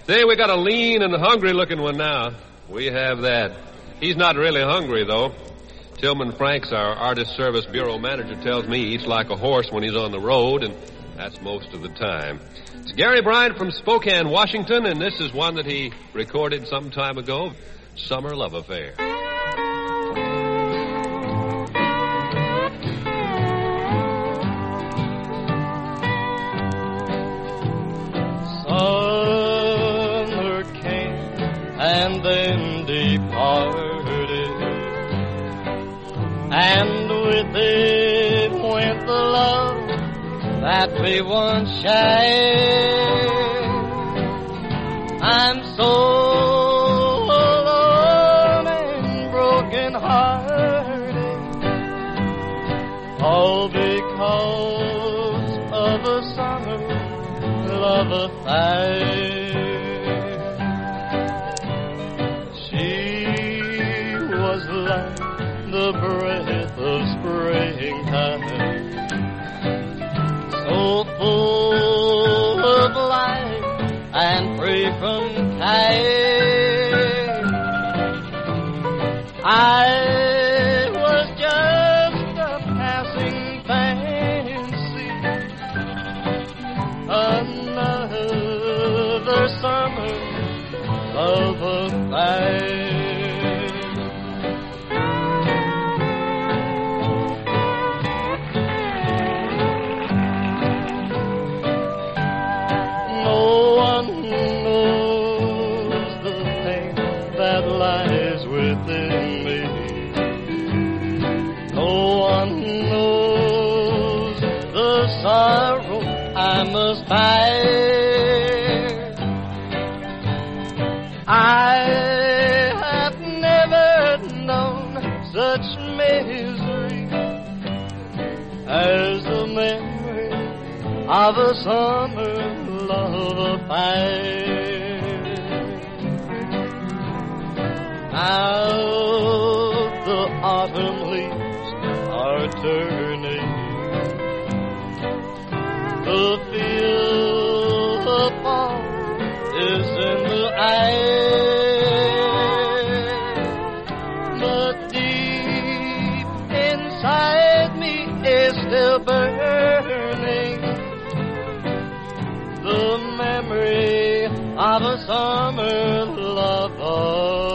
Say, we got a lean and hungry-looking one now. We have that. He's not really hungry, though. Tillman Franks, our Artist Service Bureau manager, tells me he eats like a horse when he's on the road, and that's most of the time. It's Gary Bryant from Spokane, Washington, and this is one that he recorded some time ago, Summer Love Affair. Summer came and then departed, and with it went the love that we once shared. I'm so alone and broken-hearted, all because of a summer love affair. She was like the breath of springtime, so full of life and free from care. I was just a passing fancy, another summer love affair. Lies within me. No one knows the sorrow I must bear. I have never known such misery as the memory of a summer love affair. Now the autumn leaves are turning, the feel of fall is in the air, but deep inside me is still burning the memory of a summer love.